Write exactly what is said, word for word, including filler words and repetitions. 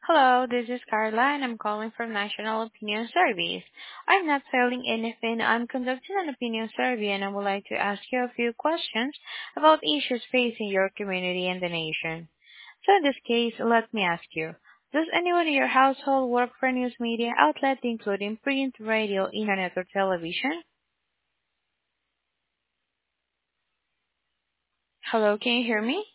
Hello, this is Carla, and I'm calling from National Opinion Service. I'm not selling anything. I'm conducting an opinion survey, and I would like to ask you a few questions about issues facing your community and the nation. So in this case, let me ask you, does anyone in your household work for a news media outlet, including print, radio, internet, or television? Hello, can you hear me?